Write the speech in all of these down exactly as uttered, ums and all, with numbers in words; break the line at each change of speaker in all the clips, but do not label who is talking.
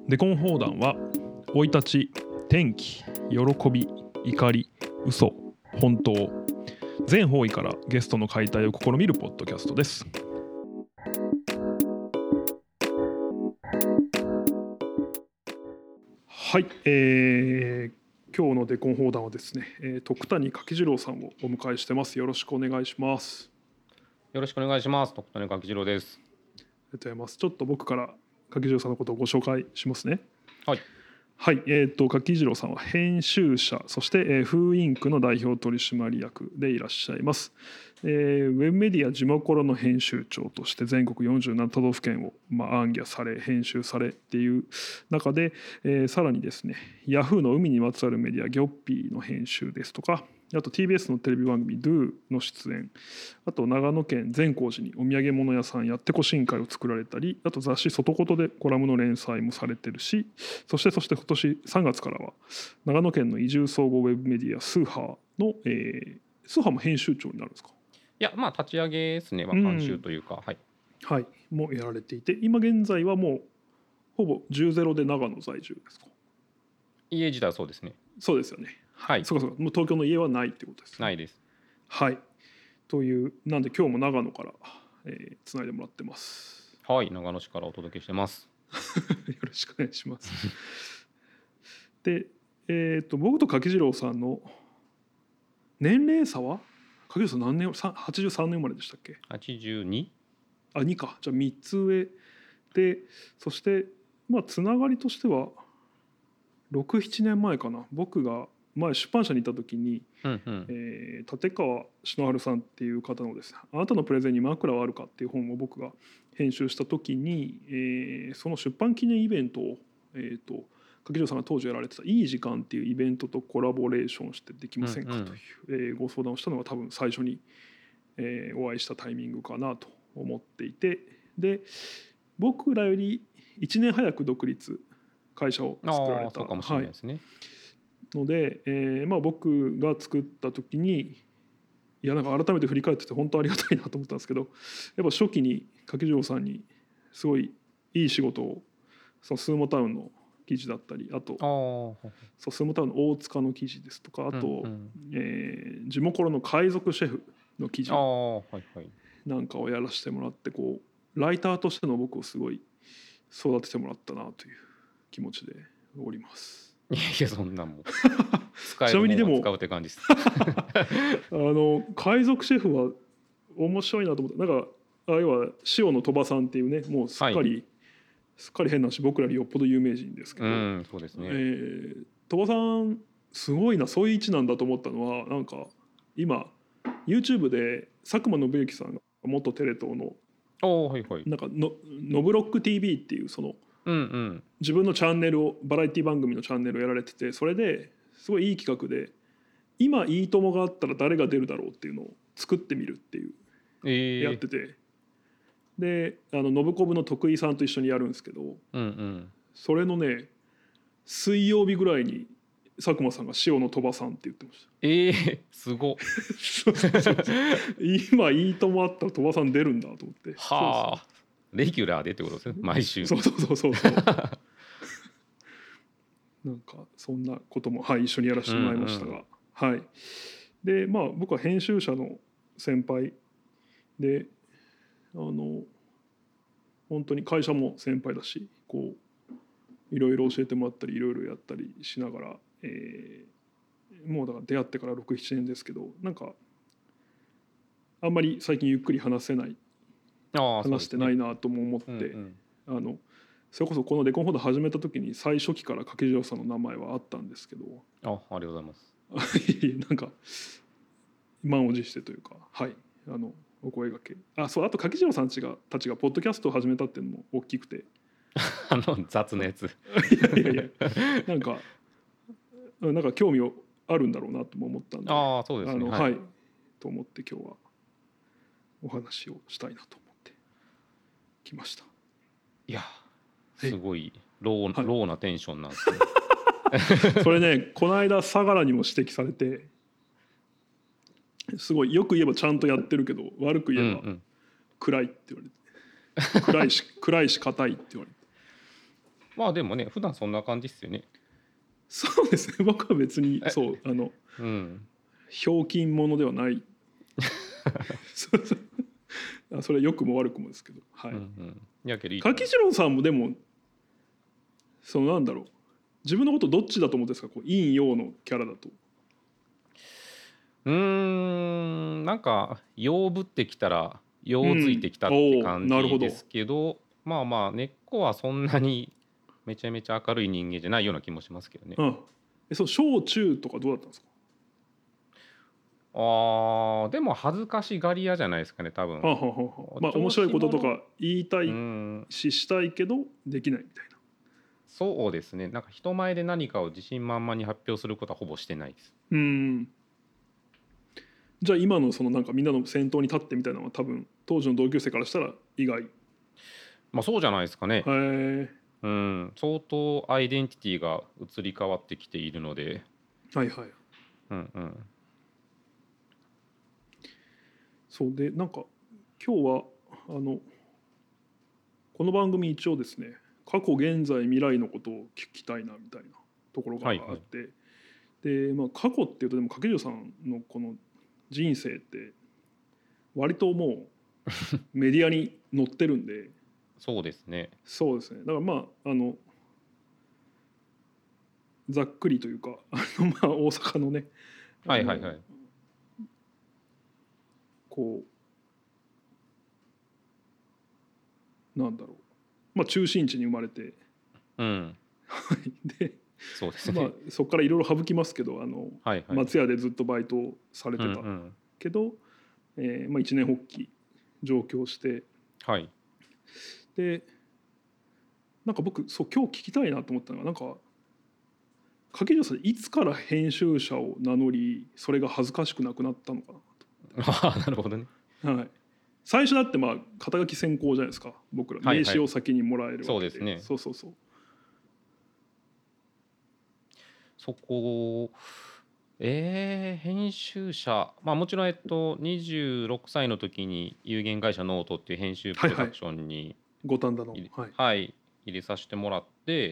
デコン砲弾は生い立ち、天気、喜び、怒り、嘘、本当全方位からゲストの解体を試みるポッドキャストです。はい、えー、今日のデコン砲弾はですね、えー、徳谷柿次郎さんをお迎えしてます。よろしくお願いします。
よろしくお願いします。徳谷柿次郎です。
ありがとうございます。ちょっと僕から柿次郎さんのことをご紹介しますね。
はい。
はい、えー、と柿次郎さんは編集者、そして、えー、フーインクの代表取締役でいらっしゃいます。えー、ウェブメディアジモコロの編集長として全国よんじゅうなな都道府県を、まあ、行脚され編集されっていう中で、えー、さらにですねヤフーの海にまつわるメディアギョッピーの編集ですとか、あと ティービーエス のテレビ番組 ドゥ の出演、あと長野県善光寺にお土産物屋さんやってこ新会を作られたり、あと雑誌外言でコラムの連載もされてるし、そしてそして今年さんがつからは長野県の移住総合ウェブメディアスーハーの、えー、スーハーも編集長になるんですか？
いや、まあ立ち上げですね。まあ、監修というか、うん、はい、
はい、もやられていて、今現在はもうほぼじゅうゼロで長野在住ですか？
家自体はそうですね。
そうですよね。
はい。
そうかそうか、もう東京の家はないってことですね。
ないです。
はい。というなんで今日も長野からえー、つないでもらってます。
はい、長野市からお届けしてます。
よろしくお願いします。で、えー、と僕と柿次郎さんの年齢差は柿次郎さん何年はちじゅうさんねん生まれでしたっけ？
はちじゅうに？
あ、にか。じゃあみっつ上で、そしてまあつながりとしてはろく、ななねんまえかな。僕が前出版社にいた時に、
うんうん、
えー、立川篠原さんっていう方のですね「あなたのプレゼンに枕はあるか」っていう本を僕が編集した時に、えー、その出版記念イベントを、えー、と柿次郎さんが当時やられてた「いい時間」っていうイベントとコラボレーションしてできませんかという、うんうん、えー、ご相談をしたのが多分最初に、えー、お会いしたタイミングかなと思っていて、で僕らよりいちねん早く独立会社を作られた。
そうかもしれないですね。はい
ので、えーまあ、僕が作った時にいやなんか改めて振り返ってて本当ありがたいなと思ったんですけど、やっぱ初期に柿次郎さんにすごいいい仕事を、そのスーモタウンの記事だったり、あとあそうスーモタウンの大塚の記事ですとか、あと、うんうんえー、地元の海賊シェフの記事なんかをやらせてもらって、こうライターとしての僕をすごい育ててもらったなという気持ちでおります。
いやそんなもん使えるものを使うって感じです
あの海賊シェフは面白いなと思った。なんかあ要は塩野鳥羽さんっていうね、もうすっかり、はい、すっかり変なし僕らよりよっぽど有名人ですけど、
うんそうですね、
えー、鳥羽さんすごいな、そういう位置なんだと思ったのは、なんか今 YouTube で佐久間信之さんが元テレ東の
お、はいはい、
なんかのノブロック ティービー っていうその
うんうん、
自分のチャンネルをバラエティ番組のチャンネルをやられてて、それですごいいい企画で今いいともがあったら誰が出るだろうっていうのを作ってみるっていう、えー、やってて、であのノブコブの徳井さんと一緒にやるんですけど、
うんうん、
それのね水曜日ぐらいに佐久間さんが塩野鳥羽さんって言ってました。
えー、すご
そうそうそう今いいともあったら鳥羽さん出るんだと思って、
はあ、レギュラーでってことですね、毎週。
そうそうそうそうそうなんかそんなことも、はい、一緒にやらせてもらいましたが、うんうん、はい、でまあ僕は編集者の先輩で、あの本当に会社も先輩だし、こういろいろ教えてもらったりいろいろやったりしながら、えー、もうだから出会ってからろく、ななねんですけど、なんかあんまり最近ゆっくり話せない、あ話してないなとも思って、うんうん、あのそれこそこのデコンフォード始めた時に最初期から柿次郎さんの名前はあったんですけど、
あ、ありがとうございます
なんか満を持してというか、はい、あのお声掛け、あそうあと柿次郎さんたちがたちがポッドキャストを始めたっていうのも大きくて
あの雑なやつ
いやいやいやなんかなんか興味あるんだろうなとも思ったんで、
あそうですね、
あの、はいはい、と思って今日はお話をしたいなと思ってきました。
いやすごいロー、はい、ローなテンションなんですね
それねこの間相良にも指摘されて、すごいよく言えばちゃんとやってるけど悪く言えば暗いって言われて、うんうん、暗いし暗いし硬いって言われて、
まあでもね普段そんな感じっすよね。
そうですね、僕は別に
え
そうあの
うん
ひょうきん者ではないそうそうあそれは良くも悪くもですけど、はい。
うんうんやけどいいと思う。
柿次郎さんもでもそのなんだろう、自分のことどっちだと思ってんですか、こう陰陽のキャラだと。
うーんなんか陽ぶってきたら陽づい
うん、
てきたって
おお
感
なるほど。
じですけど、まあまあ根っこはそんなにめちゃめちゃ明るい人間じゃないような気もしますけどね。
うん、えそう小中とかどうだったんですか。
あーでも恥ずかしがり屋じゃないですかね多分。
はあ、はあはあはあ、まあ面
調
白い
子者
こととか言いた
う
い
ん
ししたいけどできないみたいな。
そうですねなんか人前で何かを自信満々に発表することはほぼしてないです。
うんじゃあ今のそのなんかみんなの先頭に立ってみたいなのは多分当時の同級生からしたら意外。へ
まあそうじゃないですかね。
え
うん相当アイデンティティが移り変わってきているので。
はいはい。
うんうん
そうでなんか今日はあのこの番組一応ですね過去現在未来のことを聞きたいなみたいなところが
はいはい
あって、で、まあ、過去っていうとでも掛城さんのこの人生って割ともうメディアに載ってるんで、
そうですね。
そうですね、だからまああのざっくりというかあのまあ大阪のねあの
はいはいはい
こうなんだろう、まあ、中心地に生まれて
うん
で、まあ
そうですね。
そこからいろいろ省きますけどあの
はいはい
松屋でずっとバイトをされ
うんう
てた
ん
けど、えーまあ、一年発起上京して
はい
でなんか僕そう今日聞きたいなと思ったのがなんか掛城さんいつから編集者を名乗りそれが恥ずかしくなくなったのか
ああなるほどね。
なと、はい、最初だってまあ肩書き先行じゃないですか、僕ら
はいはい
名刺を先にもらえるわけで、
そうですね
そうそうそう
そこえー、編集者まあもちろんえっとにじゅうろくさいの時に有限会社ノートっていう編集プ
はいはい
ロダクションに
五反田の
入れ,、
はい
はい入れさせてもらって、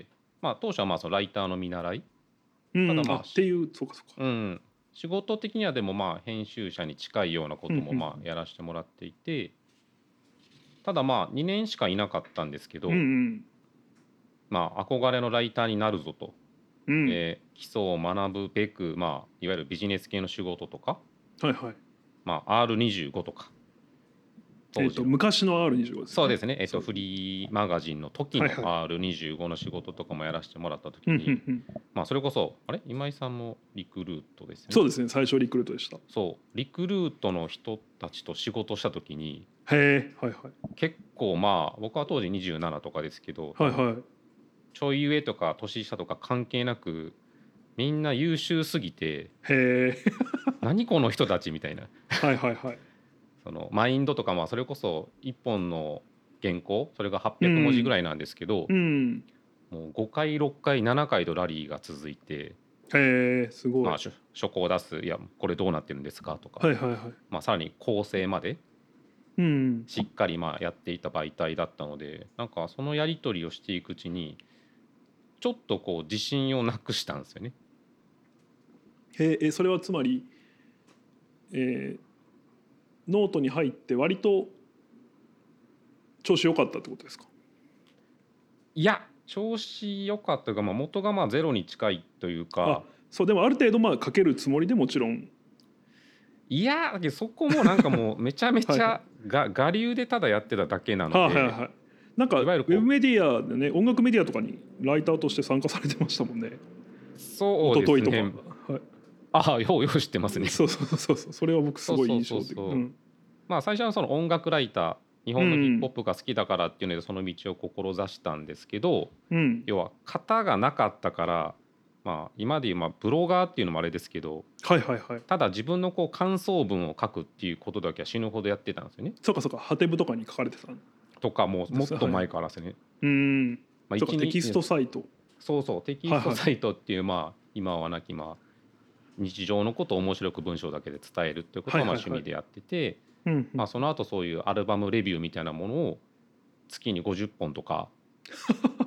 まあ当初はまあそのライターの見習いただまあ
うんあっていうそうかそうか
うん仕事的にはでもまあ編集者に近いようなことも
うん
まあやらせてもらっていて、ただまあにねんしかいなかったんですけ
うんう
ど、
ん
まあ憧れのライターになるぞと、
うん
えー基礎を学ぶべく、まあ、いわゆるビジネス系の仕事とか、
はいはい
まあ、アールにじゅうご とか
えっ、と
当時の
昔の アールにじゅうご ですよね。
そうですね、えっと、
そう
フリーマガジンの時の
はいはい
アールにじゅうご の仕事とかもやらせてもらった時
うんう
に、
んうん
まあ、それこそあれ今井さんもリクルートですよね。
そうですね最初リクルートでした。
そうリクルートの人たちと仕事した時に
へえはいはい
結構まあ僕は当時にじゅうななとかですけど、
はいはい
ちょい上とか年下とか関係なくみんな優秀すぎて
へえ
何この人たちみたいな
はいはいはい
そのマインドとかまあそれこそいっぽんの原稿それがはっぴゃく
うん
文字ぐらいなんですけど、
うん
もうごかいろっかいななかいとラリーが続いて、
へえすごい、
まあ、しょ書稿を出すいやこれどうなってるんですかとか、
はいはいはい
まあ、さらに構成まで
うん
しっかりまあやっていた媒体だったのでなんかそのやり取りをしていくうちにちょっとこう自信をなくしたんですよね。
へええそれはつまり、えーノートに入って割と調子良かったってことですか。
いや調子良かったというか、まあ、元がまあゼロに近いという
あ
か
そうでもある程度まあ書けるつもりでもちろん
いやだけどそこもなんかもうめちゃめち
はいは
ゃが我流でただやってただけなので、
はいはいはいなんかウ
いわゆるこう
ェブメディアでね音楽メディアとかにライターとして参加されてましたもんね。
そうです
一昨日とか、
ね。
はい、
ああようよう知ってますね。
そうそうそうそうそれは僕すごい印象的。
そうそうそうそう
うん
まあ最初はその音楽ライター日本のヒップホップが好きだからっていうのでその道を志したんですけど、
うん
要は型がなかったからまあ今でいうまあブロガーっていうのもあれですけど、
はいはいはい
ただ自分のこう感想文を書くっていうことだけは死ぬほどやってたんですよね。
そうかそうかハテブとかに書かれてた。
とかもうもっと前からですね。
うん
まあ一日
そうかテキストサイト
そうそうテキストサイトっていうまあ今はなきまあ日常のことを面白く文章だけで伝えるっていうことをまあ
はいはいはい
趣味でやってて、
うんうん
まあその後そういうアルバムレビューみたいなものを月にごじゅっぽんとか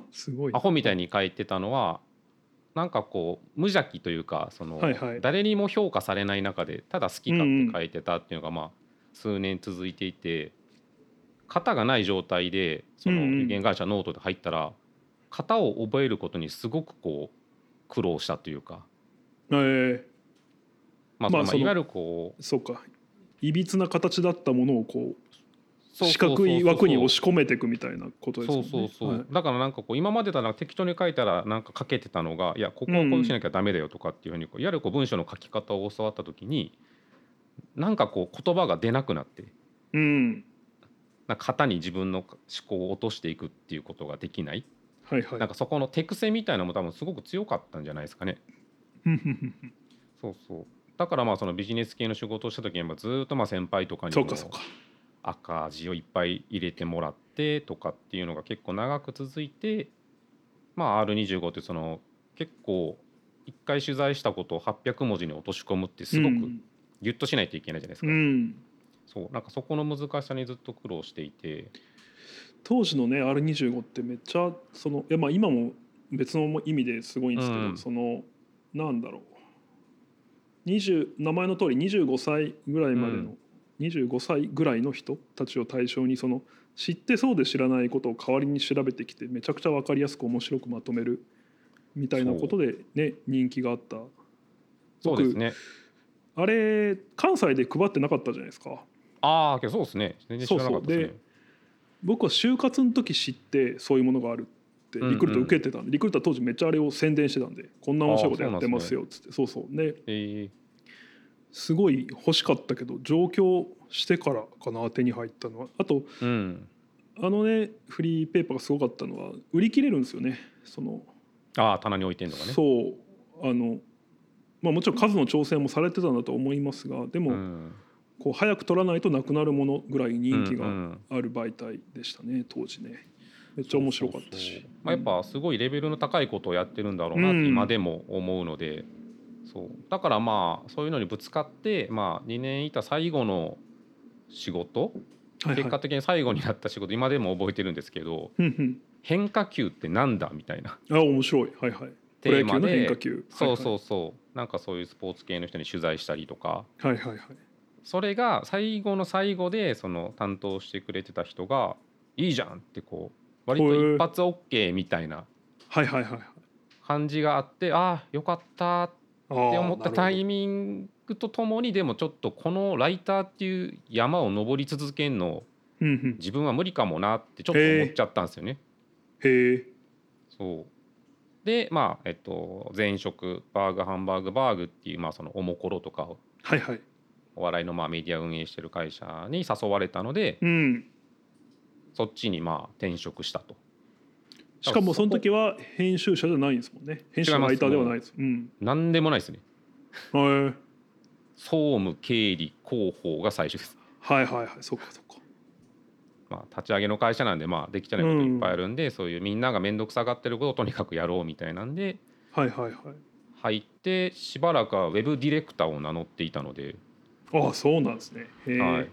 すごい
アホみたいに書いてたのはなんかこう無邪気というかその、
はいはい、
誰にも評価されない中でただ好き勝手書いてたっていうのがまあ数年続いていて、型がない状態でその有限会社ノートで入ったら型を覚えることにすごくこう苦労したというか、
えー、
まあそのまあいわゆるこう
そうか、いびつな形だったものをこう四
そうそうそうそう
角い枠に押し込めていくみたいなことですもんね。
そうそうそう、
はい、
だからなんかこう今までだな適当に書いたらなんか書けてたのがいやここはこうしなきゃダメだよとかっていうふうにこういわゆるこう文章の書き方を教わった時になんかこう言葉が出なくなって、
うん、
なんか型に自分の思考を落としていくっていうことができない、
はいはい、
なんかそこの手癖みたいなのも多分すごく強かったんじゃないですかね。そうそう、だからまあそのビジネス系の仕事をした時にはずっとまあ先輩とかにも
そうかそうか、
赤字をいっぱい入れてもらってとかっていうのが結構長く続いて、まあ アールにじゅうご ってその結構いっかい取材したことをはっぴゃくもじに落とし込むってすごくギュッとしないといけないじゃないですか。
うん、
そうなんかそこの難しさにずっと苦労していて、
当時のね アールにじゅうご ってめっちゃそのいやまあ今も別の意味ですごいんですけど、
うん
そのなんだろうにじゅう名前の通りにじゅうごさいぐらいまでの、
うん
にじゅうごさいぐらいの人たちを対象にその知ってそうで知らないことを代わりに調べてきてめちゃくちゃ分かりやすく面白くまとめるみたいなことでね人気があった。
そうですね。
あれ関西で配ってなかったじゃないですか。
ああけどそうですね、全然知らなかったですね。
そうそうで僕は就活の時知ってそういうものがあるってリクルート受けてたんで、うんうん、リクルートは当時めっちゃあれを宣伝してたんでこんな面白いことやってますよっつって、そうそうね、
えー、
すごい欲しかったけど上京してからかな手に入ったのは。あと、
うん、
あのねフリーペーパーがすごかったのは売り切れるんですよね。その
ああ棚に置いてんのがね。
そうあの、まあ、もちろん数の調整もされてたんだと思いますがでも、うん、こう早く取らないとなくなるものぐらい人気がある媒体でしたね、うんうん、当時ね。めっちゃ面白かったし、そうそうそう、
まあ、やっぱすごいレベルの高いことをやってるんだろうなって今でも思うので、うん、そうだからまあそういうのにぶつかって、まあ、にねんいた最後の仕事、はいはい、結果的に最後になった仕事今でも覚えてるんですけど変化球ってなんだみたいな
あ面白い、はいはい、
テーマで
変化球、
そうそうそう、はいはい、なんかそういうスポーツ系の人に取材したりとか、
はいはいはい、
それが最後の最後でその担当してくれてた人がいいじゃんってこう割と一発 OK みたいな感じがあって、ああよかったって思ったタイミングとともにでもちょっとこのライターっていう山を登り続けるの自分は無理かもなってちょっと思っちゃったんですよね。
へえ。
そうでまあえっと前職バーグハンバーグバーグっていうまあそのおもころとかを
はいはい
お笑いのまあメディア運営してる会社に誘われたので、
うん、
そっちにまあ転職したと。
しかもその時は編集者じゃないんですもんね。編集者ライターではないです。うん、
何でもないですね。
はい。
総務経理広報が最初です。
はいはいはい、そっかそっか。
まあ立ち上げの会社なんでまあできてないこといっぱいあるんで、うん、そういうみんなが面倒くさがってることをとにかくやろうみたいなんで、
はいはいはい。
入ってしばらくはウェブディレクターを名乗っていたので。
ああそうなんですね。へえ。はい、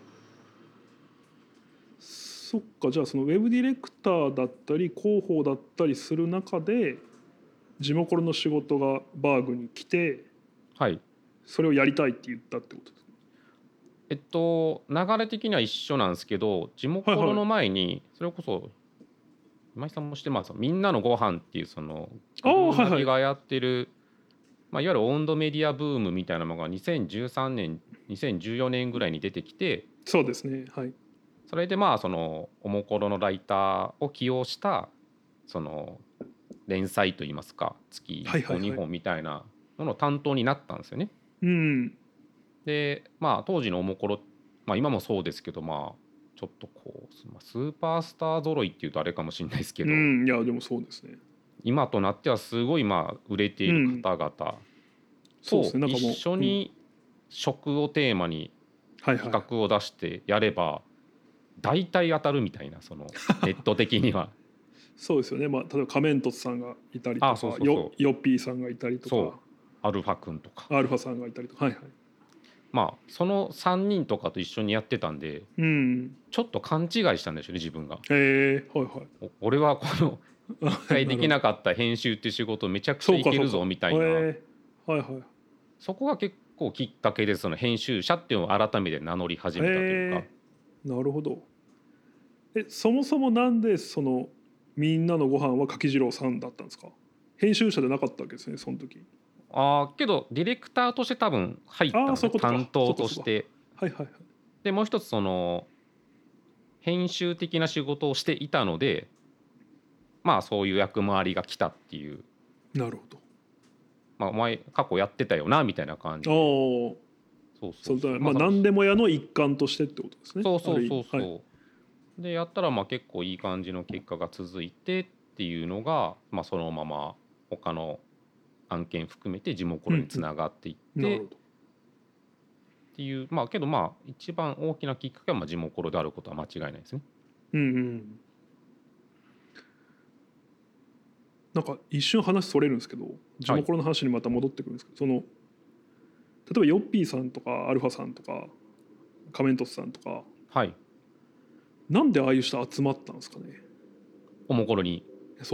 そっか、じゃあそのウェブディレクターだったり広報だったりする中で地元の仕事がバーグに来て、
はい、
それをやりたいって言ったってことですか。
えっと流れ的には一緒なんですけど、地元の前にそれこそ今井さんもしてますみんなのご飯っていうそのグループがやってる、まあ、いわゆる温度メディアブームみたいなのがにせんじゅうさんねんにせんじゅうよねんぐらいに出てきて、
そうですね、はい、
それでまあそのおもころのライターを起用したその連載といいますか月いっぽんにほんみたいなのの担当になったんですよね。
うん、
でまあ当時のおもころ、まあ、今もそうですけどまあちょっとこうスーパースター揃いっていうとあれかもしれないですけど、うん、
いやでもそうですね。
今となってはすごいまあ売れている方々と一緒に食をテーマに企画を出してやれば大体当たるみたいな、そのネット的には
そうですよね、まあ、例えば仮面凸さんがいたりとか、そうそうそうよヨッピーさんがいたりとか、
アルファ君とか
アルファさんがいたりとか、はいはい、
まあそのさんにんとかと一緒にやってたんで、
うん、
ちょっと勘違いしたんですよね自分が。
へえ、はいはい、
俺はこの一回できなかった編集っていう仕事めちゃくちゃいけるぞみたいな、
えー、はいはい、
そこが結構きっかけでその編集者っていうのを改めて名乗り始めたというか、
えー、なるほど。えそもそもなんでそのみんなのご飯は柿次郎さんだったんですか？編集者でなかったわけですねその時。
ああけどディレクターとして多分入ったので、担当として。
はいはいはい。
でもう一つその編集的な仕事をしていたので、まあそういう役回りが来たっていう。
なるほど。
まあお前過去やってたよなみたいな感じで。
そうそうそう。まあ何でも屋の一環としてってことですね。
そうそうそうそう。はい、でやったらまあ結構いい感じの結果が続いてっていうのが、まあ、そのまま他の案件含めて地元につながっていって、うんうん、っていう、まあけどまあ一番大きなきっかけはまあ地元であることは間違いないですね。
うんうん。なんか一瞬話それるんですけど、地元の話にまた戻ってくるんですけど、はい、その例えばヨッピーさんとかアルファさんとかカメントスさんとか、
はい、
なんでああいう人集まったんですかね。
おもころに。
そう。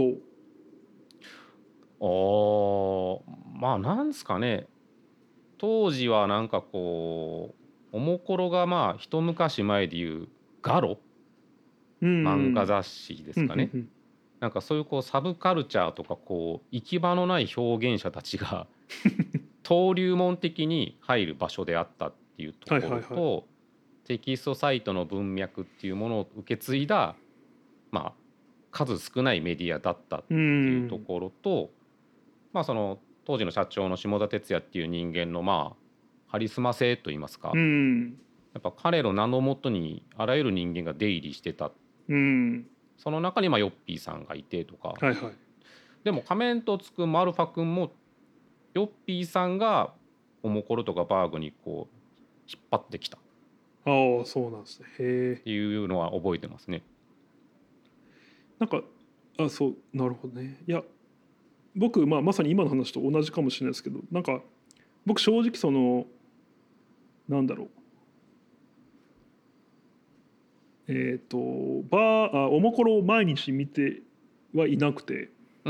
あまあなんですかね、当時はなんかこうおもころがまあ一昔前でいうガロ、漫画雑誌ですかね、うんうんうん、なんかそういうこうサブカルチャーとかこう行き場のない表現者たちが登竜門的に入る場所であったっていうところと、はいはいはい、テキストサイトの文脈っていうものを受け継いだ、まあ、数少ないメディアだったっていうところと、まあ、その当時の社長の下田哲也っていう人間のまあカリスマ性といいますか、やっぱ彼の名のもとにあらゆる人間が出入りしてた。その中にまあヨッピーさんがいてとか、はいはい、でも仮面とつくマルファ君もヨッピーさんがおもころとかバーグにこう引っ張ってきた。
ああそうなんですね。へえ。
っていうのは覚えてますね。
なんかあそうなるほどね。いや僕、まあ、まさに今の話と同じかもしれないですけど、なんか僕正直そのなんだろうえっ、ー、とバーあおもころを毎日見てはいなくて、
うんうん、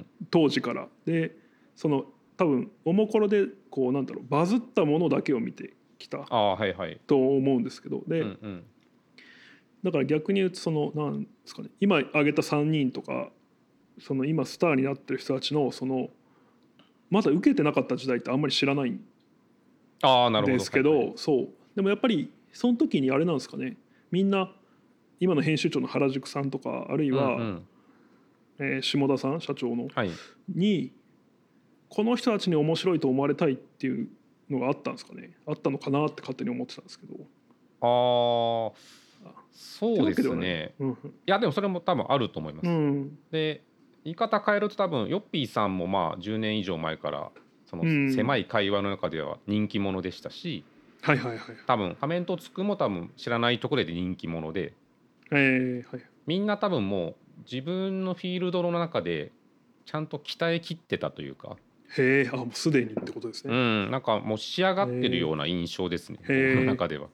当時からでその多分おもころでこうなんだろうバズったものだけを見てきたと思うんですけど、で、うんうん、だから逆に言うとそのなんですかね、今挙げたさんにんとかその今スターになってる人たちのそのまだ受けてなかった時代ってあんまり知らないんですけど、はいはい、そうでもやっぱりその時にあれなんですかね、みんな今の編集長の原宿さんとかあるいは、うんうんえー、下田さん社長の、はい、にこの人たちに面白いと思われたいっていうのがあったんですかね、あったのかなって勝手に思ってたんですけど。
ああそうですね、うん、いやでもそれも多分あると思います、うん、で言い方変えると多分ヨッピーさんもまあじゅうねん以上前からその狭い会話の中では人気者でしたし、うん、はいはいはい、多分仮面とつくも多分知らないところで人気者で、えーはい、みんな多分もう自分のフィールドの中でちゃんと鍛えきってたというか、
へえ、あもうすでにってことですね。
うん、なんかもう仕上がってるような印象ですね、僕の中では。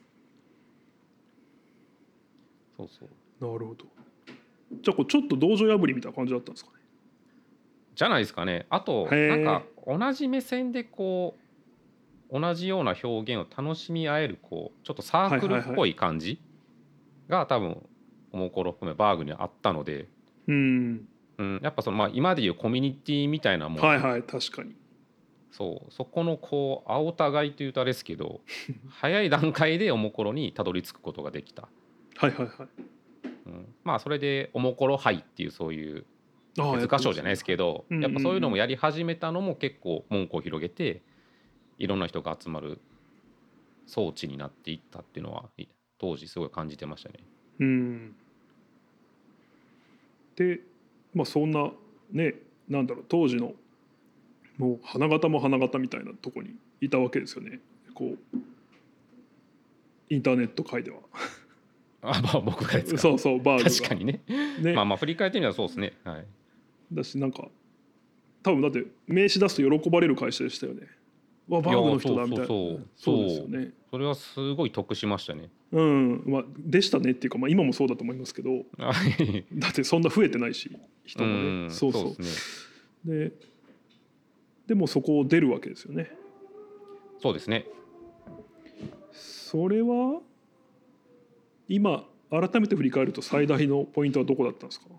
そうそう。
なるほど。じゃあこうちょっと道場破りみたいな感じだったんですかね。
じゃないですかね。あとなんか同じ目線でこう同じような表現を楽しみ合えるこうちょっとサークルっぽい感じが多分おもころ含めバーグにあったので、うん、うん、やっぱそのまあ今でいうコミュニティみたいなもん、
はいはい確かに。
そうそこのこう青互いというとあれですけど早い段階でおもころにたどり着くことができた。
はいはいはい。
うん、まあそれでおもころ杯っていうそういう手塚賞じゃないですけど、やっぱそういうのもやり始めたのも結構門戸を広げていろんな人が集まる装置になっていったっていうのは当時すごい感じてましたね。うん、
でまあそんなねなんだろう当時のもう花形も花形みたいなとこにいたわけですよね、こうインターネット界では。
あ、まあ、僕がですか。
そうそうバーグが
確かに ね, ねまあまあ振り返ってみればそうですね、はい、
だしなんか多分だって名刺出すと喜ばれる会社でしたよね。わバーグの人だみたいな。
そうそうですよね。それはすごい得しましたね。
うんまあでしたねっていうか、まあ、今もそうだと思いますけどだってそんな増えてないし人もね、
うん、
そうそう
そうですね。
ででもそこを出るわけですよね。
そうですね。
それは今改めて振り返ると最大のポイントはどこだったんですか？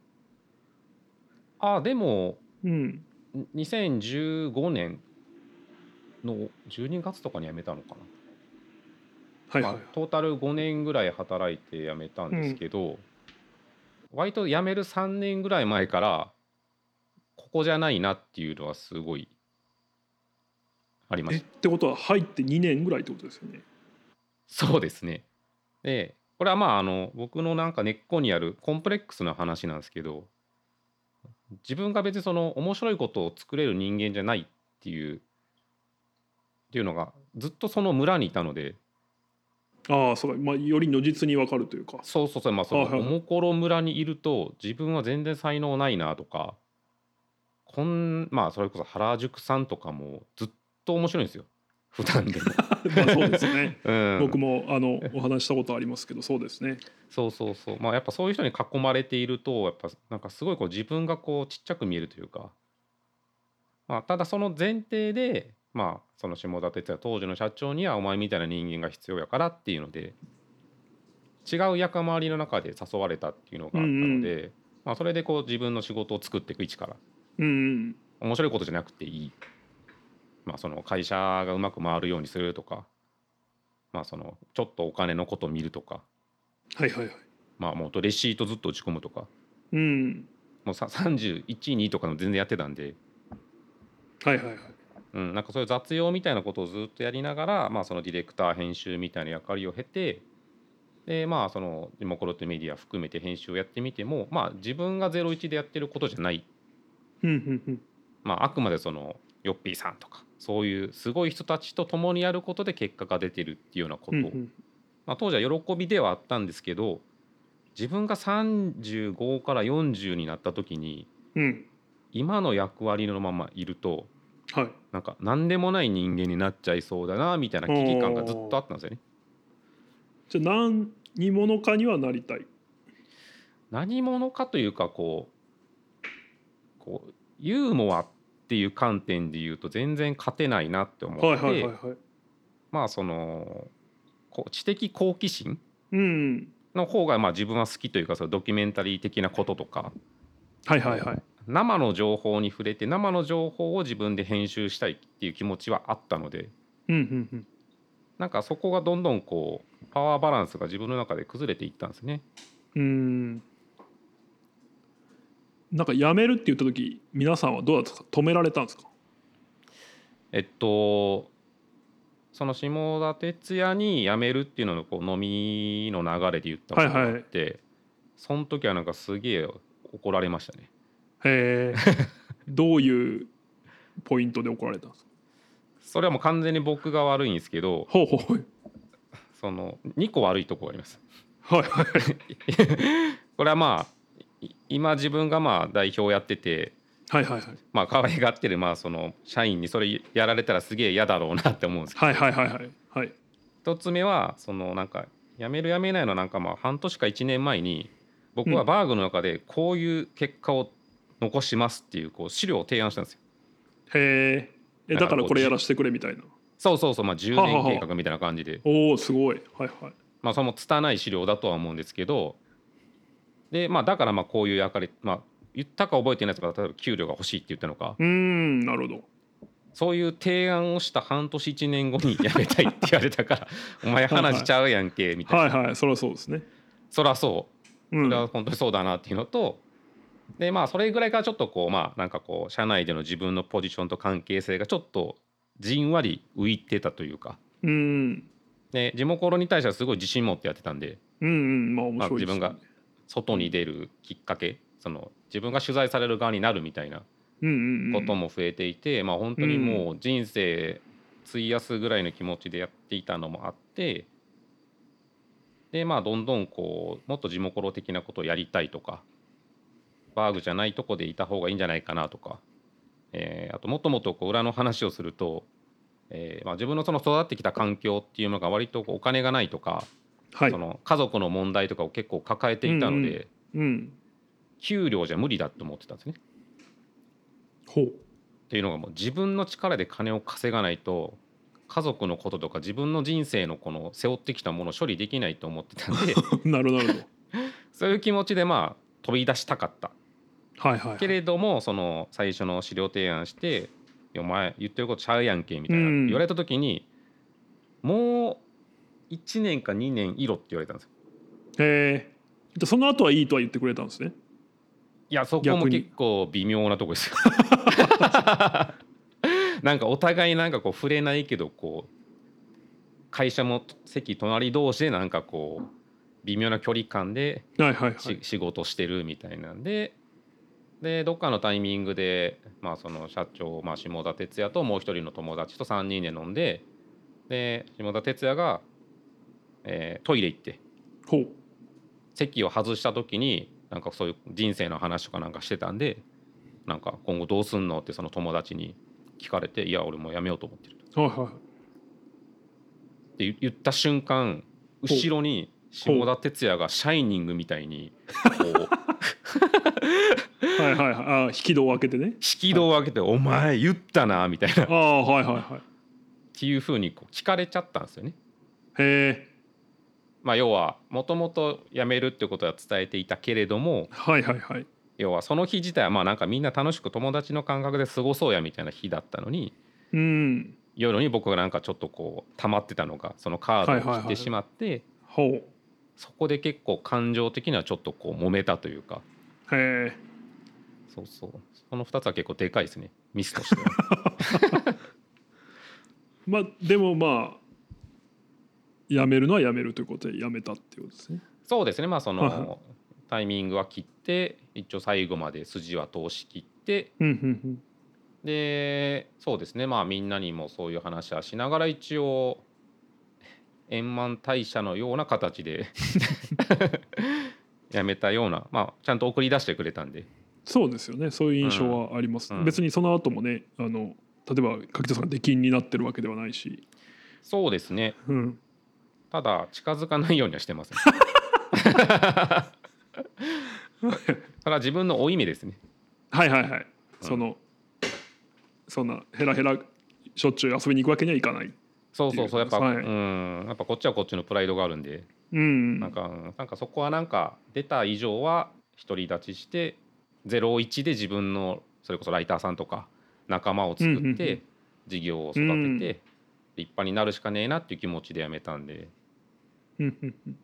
あでも、
うん、
にせんじゅうごねんのじゅうにがつとかに辞めたのかな。
はいはい、
まあ、トータルごねんぐらい働いて辞めたんです
うん、
けど、割と辞めるさんねんぐらい前からここじゃないなっていうのはすごいありま
えっ
した。
てことは入ってにねんぐらいってことですよね。
そうですね。でこれはまああの僕のなんか根っこにあるコンプレックスな話なんですけど、自分が別にその面白いことを作れる人間じゃないっていうっていうのがずっとその村にいたので。
ああそうか、まあ、より如実に分かるというか。
そうそうそう、まあそのお
はいはいはい、
もころ村にいると自分は全然才能ないなとか、こんまあそれこそ原宿さんとかもずっと面白いんですよ、普段でも。
まあそうですね。
うん、
僕もあのお話したことありますけど、そうですね。
そうそうそう、まあやっぱそういう人に囲まれているとやっぱなんかすごいこう自分がこうちっちゃく見えるというか、まあ、ただその前提でまあその下田哲也当時の社長にはお前みたいな人間が必要やからっていうので違う役回りの中で誘われたっていうの
うん
があったの
うん
で、まあ、それでこう自分の仕事を作っていく位置から
うんうん、
面白いことじゃなくていい、まあ、その会社がうまく回るようにするとか、まあ、そのちょっとお金のことを見るとか、
はいはいはい、
まあ、もっとレシートずっと打ち込むとか、
うん、
もうささんじゅういち、にとかの全然やってたんで、
はいはいはい、
うん、なんかそういう雑用みたいなことをずっとやりながら、まあ、そのディレクター編集みたいな役割を経て、でまあそのリモコロってメディア含めて編集をやってみても、まあ、自分がゼロイチでやってることじゃない、
うんうんうん、
まあ、あくまでそのヨッピーさんとかそういうすごい人たちと共にやることで結果が出てるっていうようなこと、
うんうん、
まあ、当時は喜びではあったんですけど、自分がさんじゅうごからよんじゅうになった時に
うん、
今の役割のままいると
はい。
なんか何でもない人間になっちゃいそうだなみたいな危機感がずっとあったんですよね。
じゃあ何者かにはなりたい。
何者かというかこうこうユーモアっていう観点で言うと全然勝てないなって思っ
はいはいはい
て、
はい。
まあそのこう知的好奇心
うん、
の方がまあ自分は好きというか、そのドキュメンタリー的なこととか、
はいはいはい。
生の情報に触れて生の情報を自分で編集したいっていう気持ちはあったので、
うんうんうん。
なんかそこがどんどんこうパワーバランスが自分の中で崩れていったんですね。
うーん。なんか辞めるって言った時、皆さんはどうだったんですか？止められたんですか？
えっとその下田哲也に辞めるっていうののこう飲みの流れで言ったことがあっ
はいはい。
て、その時はなんかすげえ怒られましたね。
へえ。どういうポイントで怒られたんですか？
それはもう完全に僕が悪いんですけど、
ほうほうほう。
そのにこ悪いとこがあります。
はいはい。
これはまあ今自分がまあ代表やってて、
はいはいはい。
まあ可愛がってるまあその社員にそれやられたらすげえ嫌だろうなって思うんですけ
はい
ど、
はいはいはい。はい。
一つ目はそのなんか辞める辞めないのなんかまあ半年かいちねんまえに僕は
うん。
バーグの中でこういう結果を残しますっていうこう資料を提案したんですよ。
へえ。え、だから
なんかこうじ
これやらせてくれみたいな。
そうそうそうまあ10
はあはあはあ。
年計画みたいな感じで、
おお、すごい。はいはい。
まあその拙い資料だとは思うんですけど、でまあだからまあこういう役割、まあ言ったか覚えてないですが、例えば給料が欲しいって言ったのか、
うーん、なるほど。
そういう提案をした半年いちねんごに辞めたいって言われたからお前
はいはい。
話しちゃうやんけみたいな、
はいはい。そりゃそうですね。
そりゃそうそれは
うん。
本当にそうだなっていうのと、でまあそれぐらいからちょっとこうまあなんかこう社内での自分のポジションと関係性がちょっとじんわり浮いてたというか、
うん。
で地元コロに対してはすごい自信持ってやってたんで、
うんうん。まあ面
まあ、自分が
白いですよね。
外に出るきっかけ、その自分が取材される側になるみたいな
うんうんう
こと
ん。
も増えていて、まあ本当に
うん。
もう人生費やすぐらいの気持ちでやっていたのもあって、でまあどんどんこうもっと地元コロ的なことをやりたいとか、バーグじゃないとこでいた方がいいんじゃないかなとか、えーあともっともっとこう裏の話をすると、えーまあ、自分のその育ってきた環境っていうのが割とこうお金がないとか、
はい。
その家族の問題とかを結構抱えていたので、
うんうん。うん。
給料じゃ無理だと思ってたんですね。
ほう。
っていうのがもう自分の力で金を稼がないと家族のこととか自分の人生のこの背負ってきたものを処理できないと思ってたんで
なるほどなるほど。
そういう気持ちでまあ飛び出したかった、
はいはいはい、
けれどもその最初の資料提案して「お前言ってることちゃうやんけ」みたいな言われた時に、もういちねんかにねんいろって言われたんですよ。
へえ。その後はいいとは言ってくれたんですね。
いやそこも結構微妙なとこですよなんかお互いなんかこう触れないけどこう会社も席隣同士でなんかこう微妙な距離感で仕事してるみたいなんで、でどっかのタイミングで、まあ、その社長、まあ、下田哲也ともう一人の友達とさんにんで飲んで、で下田哲也が、えートイレ行って
ほう。
席を外した時になんかそういう人生の話とかなんかしてたんで、なんか今後どうすんのってその友達に聞かれて「いや俺もうやめようと思ってる」
はいはい。
って言った瞬間後ろに下田哲也がシャイニングみたいにこう
はいはいはい。あ、引き戸を開けてね。
引き戸を開けて「お前言ったな」みたいな
ああはいはいはい。
っていう風にこう聞かれちゃったんですよね。
へえ。
まあ要はもともと辞めるってことは伝えていたけれども、
はいはいはい。
要はその日自体はまあなんかみんな楽しく友達の感覚で過ごそうやみたいな日だったのに、
うん。
夜に僕がなんかちょっとこう溜まってたのがそのカードを切ってしまって、
ほう。
そこで結構感情的にはちょっとこう揉めたというか。
へえ。
そうそう、そのふたつは結構でかいですね、ミスとしては
まあでもまあやめるのはやめるということでやめたっていうことですね。
そうですね、まあそ
はいはい
のタイミングは切って一応最後まで筋は通し切って、
うんうんうん。
でそうですね、まあみんなにもそういう話はしながら一応円満退社のような形でやめたような、まあちゃんと送り出してくれたんで。
そうですよね。そういう印象はあります、
うんうん、
別にその後もね、あの例えば柿田さんが出禁になってるわけではないし。
そうですね、
うん、
ただ近づかないようにはしてますねそれは自分の負い目ですね。
はいはいはい、
うん、
そのそんなヘラヘラしょっちゅう遊びに行くわけにはいかない。
そうそうそう、やっぱ、
はい、
うんやっぱこっちはこっちのプライドがあるんで、
うん、
なんかなんかそこはなんか出た以上は独り立ちしてゼロイチで自分のそれこそライターさんとか仲間を作って事業を育てて立派になるしかねえなっていう気持ちでやめたんで。
うんうんうん、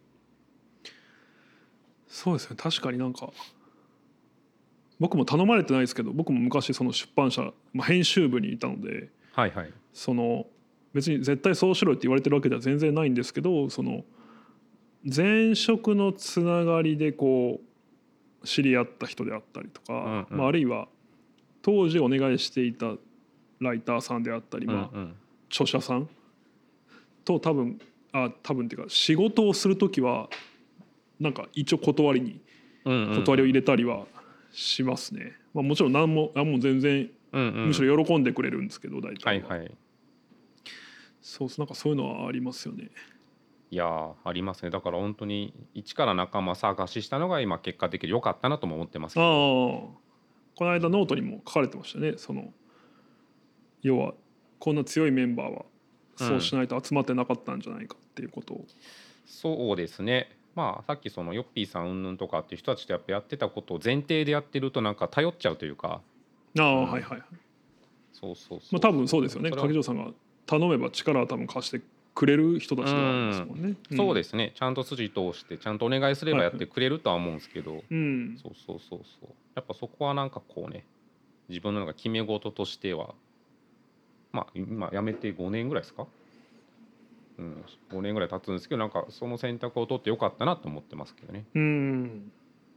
そうですね、確かになんか僕も頼まれてないですけど、僕も昔その出版社、まあ、編集部にいたので、
はいはい、
その別に絶対そうしろって言われてるわけでは全然ないんですけど、その前職のつながりでこう知り合った人であったりとか、
うんうん、
まあ、あるいは当時お願いしていたライターさんであったり、まあ、
うんうん、
著者さんと多分あ多分っていうか仕事をする時はなんか一応断りに断りを入れたりはしますね。まあ、もちろん何も何も全然むしろ喜んでくれるんですけど、大体は。はいはい、そうなんかそういうのはありますよね。
いやありますね。だから本当に一から仲間探ししたのが今結果的に良かったなとも思ってますけど。あ
この間ノートにも書かれてましたね。その要はこんな強いメンバーはそうしないと集まってなかったんじゃないかっていうことを、うん、
そうですね。まあさっきそのヨッピーさんうんぬんとかっていう人たちとやっぱやってたことを前提でやってるとなんか頼っちゃうというか。
ああ、うん、はいはいはい。
そうそうそう。
まあ多分そうですよね。柿城さんが頼めば力は多分貸してくれる人たちではありますもんね。うん
うん、そうですね。ちゃんと筋通してちゃんとお願いすればやってくれるとは思うんですけど、はいはい、うん、そうそうそうそう。やっぱそこはなんかこうね、自分のなんか決め事としては、まあ今辞めてごねんぐらいですか。うん、ごねんぐらい経つんですけど、なんかその選択を取ってよかったなと思ってますけどね。
うん。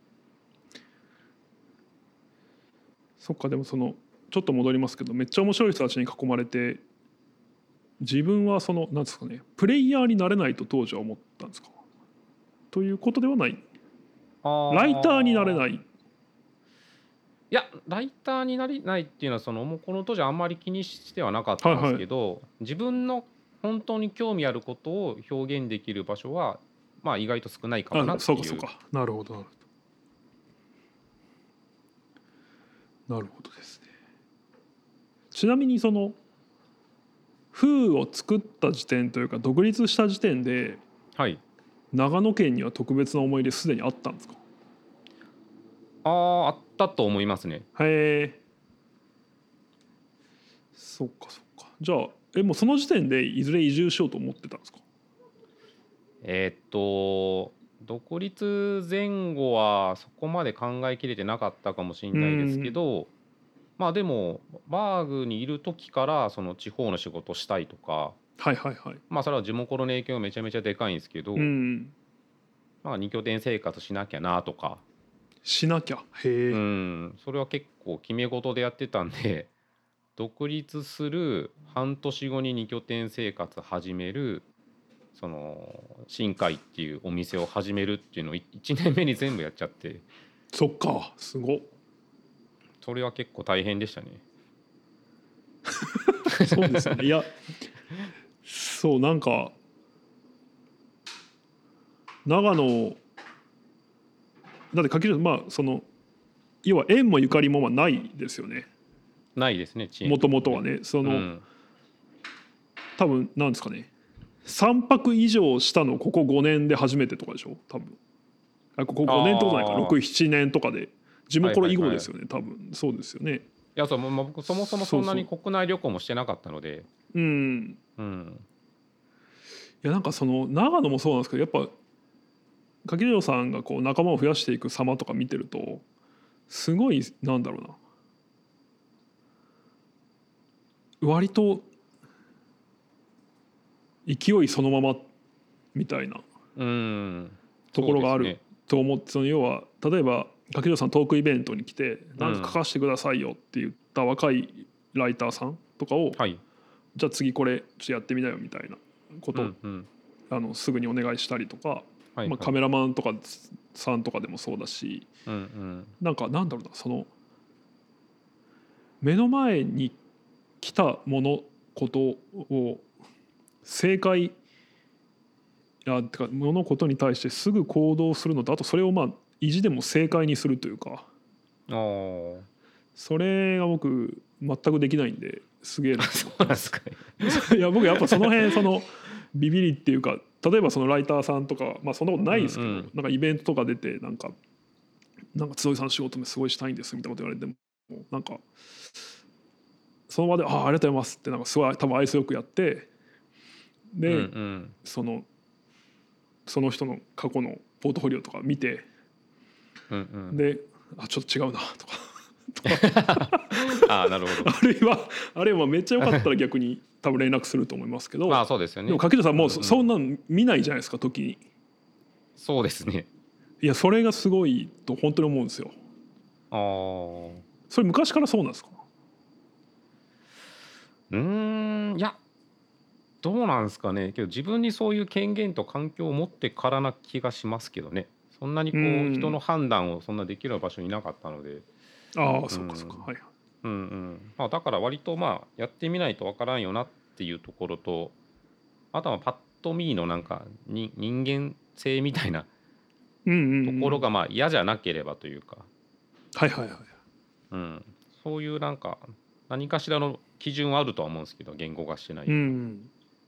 そっか、でもそのちょっと戻りますけど、めっちゃ面白い人たちに囲まれて、自分はそのなんですかね、プレイヤーになれないと当時は思ったんですか。ということではない。ライターになれない。
いやライターになれないっていうのはそのもうこの当時あんまり気にしてはなかったんですけど、はいはい、自分の本当に興味あることを表現できる場所はまあ意外と少ないかもなっていう。
そうかそうか、なるほどなるほど。 なるほどですね。ちなみにその風を作った時点というか独立した時点で、
はい、
長野県には特別な思い出すでにあったんですか？
ああ、あったと思いますね。
へえ、そっかそっか。じゃあえもうその時点でいずれ移住しようと思ってたんですか？
えーっと独立前後はそこまで考えきれてなかったかもしれ
う
ないですけ
ん、
ど、まあでもバーグにいる時からその地方の仕事したいとか、
はいはいはい。
まあそれは地元の影響めちゃめちゃでかいんですけ
う
ど、
ん、
まあに拠点生活しなきゃなとか、
しなきゃ。へ
う
え、
ん、それは結構決め事でやってたんで、独立する半年後にに拠点生活始める、その新海っていうお店を始めるっていうのをいちねんめに全部やっちゃって、
そっか、すごっ。
それは結構大変でしたね。
そうですね。いや、そうなんか長野だって柿城まあその要は縁もゆかりもまあないですよね。
ないですね、遅延
もと
とかもね。
もとはね、その、
うん。
多分なんですかね。さんぱく以上したのここごねんで初めてとかでしょ多分。あここ
あ
ごねんってことないか
あ、は
ろく、ななねんとかで地
い
元以後
はいはい。
ですよね多分。そうですよね。
いや、そう、まあ、僕そもそもそんな
そうそう。
に国内旅行もしてなかったので、
うん。
うん。
いやなんかその長野もそうなんですけどやっぱ柿城さんがこう仲間を増やしていく様とか見てるとすごいなんだろうな割と勢いそのままみたいな
うん。
ところがある
そうですね。
と思って、その要は例えば柿城さんトークイベントに来て何か書
うん。
かせてくださいよって言った若いライターさんとかを
はい。
じゃあ次これちょっとやってみなよみたいなこと
うんうん。
あのすぐにお願いしたりとか、まあ、
はいはい。
カメラマンとかさんとかでもそうだし、
うんうん。
なんかなんだろうなその目の前に来たものことを正解やてか物事に対してすぐ行動するのとあとそれをまあ意地でも正解にするというか
ああ。
それが僕全くできないんですげえなと
そ
思ってます。
うなんですかね。
いや僕やっぱその辺そのビビリっていうか例えばそのライターさんとかまあそんなことないですけど、
うんうん。
なんかイベントとか出てなんかなんか坪井さん仕事すごいしたいんですみたいなこと言われてもなんかその場で「ああありがとうございます」ってなんかすごい多分愛想よくやって
うんう
で
ん。
そのその人の過去のポートフォリオとか見て
うんうん。
であちょっと違うなとか
ああ、なるほど。
あるいはあるいはめっちゃ良かったら逆に多分連絡すると思いますけど
まあそうですよね。
でも柿田さん
うんう
もうそそん
ん。
なん見ないじゃないですか時に。
そうですね。
いやそれがすごいと本当に思うんですよ。
ああ。
それ昔からそうなんですか？
うーん、いや、どうなんですかね。けど自分にそういう権限と環境を持ってからな気がしますけどね。そんなに
う
こう人の
ん。
判断をそんなできる場所にいなかったので。
ああ
う
そうかそうか
ん。
はい。
うんうん。まあだから割とまあやってみないとわからんよなっていうところと、あとはパッと見のなんかに人間性みたいな
うんうんう
ところ
ん。
がまあ嫌じゃなければというか、
はいはいはい。
うん、そういうなんか何かしらの基準はあるとは思うんですけど、言語化してない
う
以上。
ん。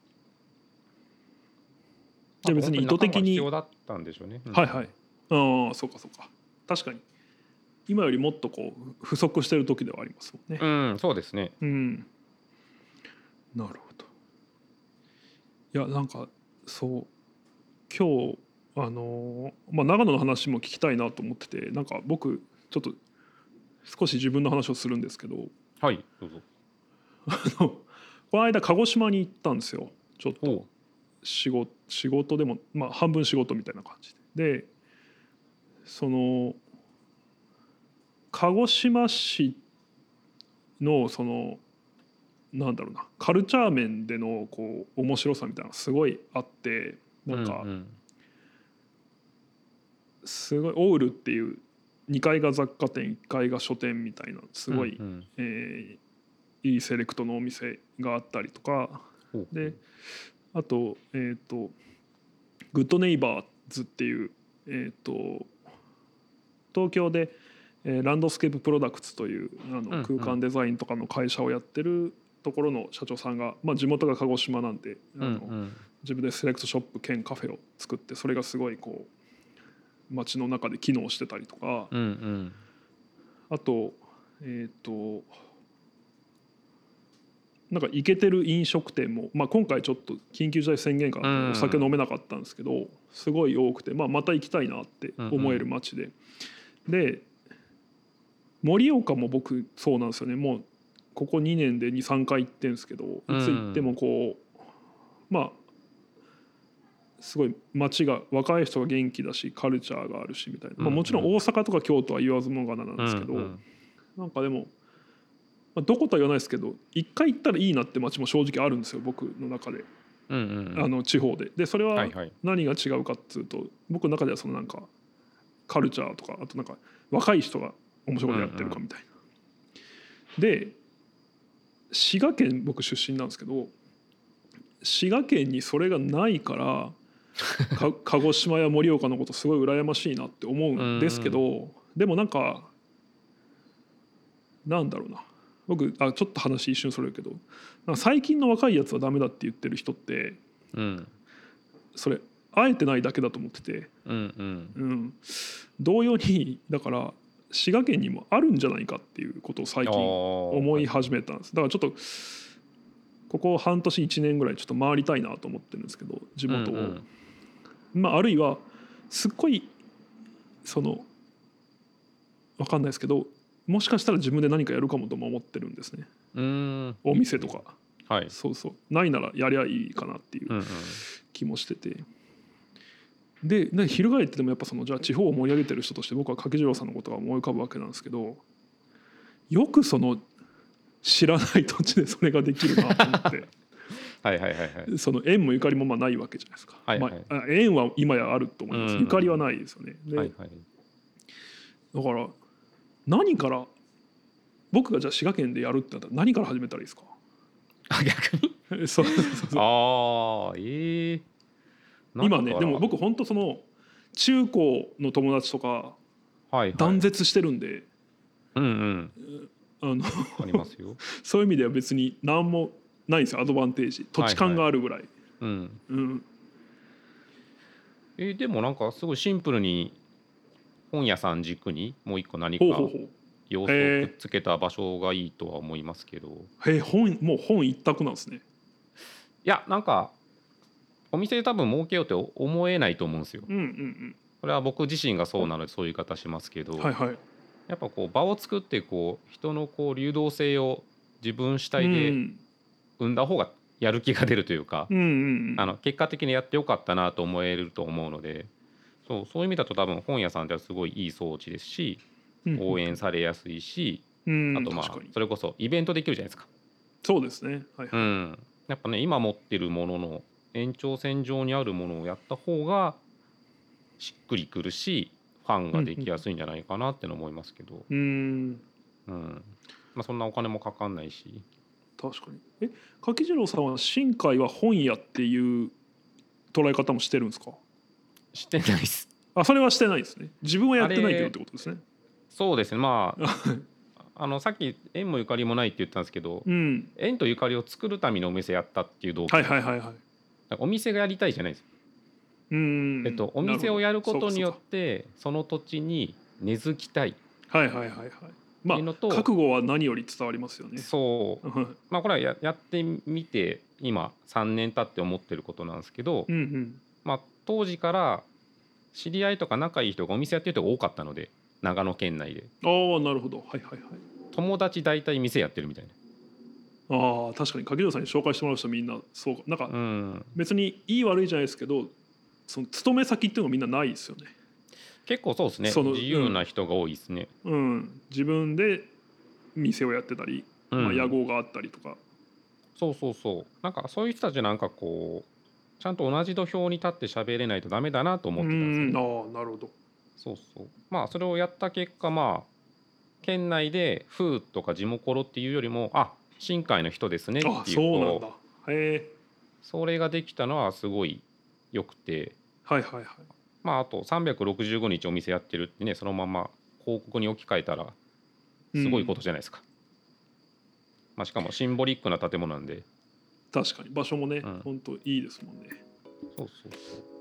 じゃあ
あと
別に意図
本当に仲間が
的に
必要だったんでしょうね。うん
はいはい。ああそうかそうか。確かに今よりもっとこう不足してる時ではありますもんね。
うん、うん、そうですね。
うん。なるほど。いやなんかそう今日あのまあ長野の話も聞きたいなと思っててなんか僕ちょっと少し自分の話をするんですけど
はい、どうぞ。
あのこの間鹿児島に行ったんですよちょっと
おう。
仕事仕事でもまあ半分仕事みたいな感じで。でその鹿児島市のそのなんだろうなカルチャー面でのこう面白さみたいなのがすごいあってな
うんう
んか
ん。
すごいオウルっていうにかいが雑貨店いっかいが書店みたいなす
うん
ごい、
うん。
えーいいセレクトのお店があったりとか
ほうほ
であと,、えー、とグッドネイバーズっていう、えー、と東京で、 えー、ランドスケーププロダクツというあの空間デザインとかの会社をやってるところの社長さんが、まあ、地元が鹿児島なんであの、うんうん、自分でセレクトショップ兼カフェを作って、それがすごいこう街の中で機能してたりとか、
うんうん、
あとえっ、ー、となんかイケてる飲食店も、まあ、今回ちょっと緊急事態宣言下でお酒飲めなかったんですけど、すごい多くて、まあ、また行きたいなって思える街で、うんうん、で盛岡も僕そうなんですよね。もうここにねんで にさんかい行ってるんですけど、いつ行ってもこうまあすごい街が若い人が元気だしカルチャーがあるしみたいな、まあ、もちろん大阪とか京都は言わずもがななんですけど、なんかでもまあ、どことは言わないですけど一回行ったらいいなって街も正直あるんですよ、僕の中で、
うんうんうん、
あの地方で。でそれは何が違うかっていうと、はいはい、僕の中ではそのなんかカルチャーとか、あとなんか若い人が面白いことやってるかみたいな、うんうん、で滋賀県僕出身なんですけど、滋賀県にそれがないから鹿児島や盛岡のことすごい羨ましいなって思うんですけど、うんうん、でもなんかなんだろうな、僕あちょっと話一瞬それるけど、なんか最近の若いやつはダメだって言ってる人って、うん、それあえてないだけだと思ってて、うんうんうん、同様にだから滋賀県にもあるんじゃないかっていうことを最近思い始めたんです。だからちょっとここ半年いちねんぐらいちょっと回りたいなと思ってるんですけど、地元を、うんうん、まああるいはすっごいその分かんないですけど、もしかしたら自分で何かやるかもとも思ってるんですね。うん、お店とか、はい、そうそう、ないならやりゃいいかなっていう気もしてて、うんうん、で翻ってでもやっぱそのじゃあ地方を盛り上げてる人として僕は柿次郎さんのことが思い浮かぶわけなんですけど、よくその知らない土地でそれができるなと思ってはいはいはい、はい、その縁もゆかりもまあないわけじゃないですか、はいはい、まあ、縁は今やあると思います、うんうん、ゆかりはないですよね。で、はいはい、だから何から僕がじゃあ滋賀県でやるってなったら何から始めたらいいですか？
あ、逆にそうそうそうああええー、
今ね、でも僕本当その中高の友達とか断絶してるんで、はいはい、うんうん、あのありますよそういう意味では別に何もないんですよ、アドバンテージ、土地勘があるぐらい、はいはい、うんうん、
えー、でもなんかすごいシンプルに本屋さん軸にもう一個何か要素をくっつけた場所がいいとは思いますけど。
へえ、本もう本一択なんですね。
いやなんかお店で多分儲けようって思えないと思うんですよ、うんうんうん、これは僕自身がそうなのでそういう言い方しますけど、はいはい、やっぱこう場を作ってこう人のこう流動性を自分主体で生んだ方がやる気が出るというか、うんうんうん、あの結果的にやってよかったなと思えると思うので、そう、そういう意味だと多分本屋さんではすごいいい装置ですし、応援されやすいし、うんうん、あとまあそれこそイベントできるじゃないですか。
そうですね、はいはい、
うん、やっぱね今持ってるものの延長線上にあるものをやった方がしっくりくるしファンができやすいんじゃないかなっての思いますけど、うん、うん、まあそんなお金もかかんないし。
確かに。え、柿次郎さんは新海は本屋っていう捉え方もしてるんですか？
してないです。
あ、それはしてないですね。自分はやってないけどってことですね。
そうですね、まああのさっき縁もゆかりもないって言ったんですけど、うん、縁とゆかりを作るためにお店やったっていう動機、はいはいはいはい、お店がやりたいじゃないです。うん、えっと、お店をやることによってその土地に根付きたい、
はいはいはいはい、まあ覚悟は何より伝わりますよね。
そうまあこれは や, やってみて今さんねん経って思ってることなんですけど、うんうん、まあ当時から知り合いとか仲いい人がお店やってる人が多かったので、長野県内で。
ああなるほど、はいはいはい。
友達大体店やってるみたい
な。ああ確かに柿野さんに紹介してもらう人みんなそうか、なんか、うん、別にいい悪いじゃないですけど、その勤め先っていうのがみんなないですよね。
結構そうですね、自由な人が多いですね、
うん、うん、自分で店をやってたり、うん、まあ、屋号があったりとか。
そうそうそう、なんかそういう人たちなんかこうちゃんと同じ土俵に立って喋れないとダメだなと思ってたんですよね。
ああなるほど。
そうそう、まあそれをやった結果、まあ県内で風とか地元っていうよりもあ新海の人ですねっていう、あ
そうなんだ、へえ、
それができたのはすごいよくて、
はいはいはい、
まああとさんびゃくろくじゅうごにちお店やってるってね、そのまま広告に置き換えたらすごいことじゃないですか、うんまあ、しかもシンボリックな建物なんで
確かに場所もね、うん、本当いいですもんね。
そうそうそう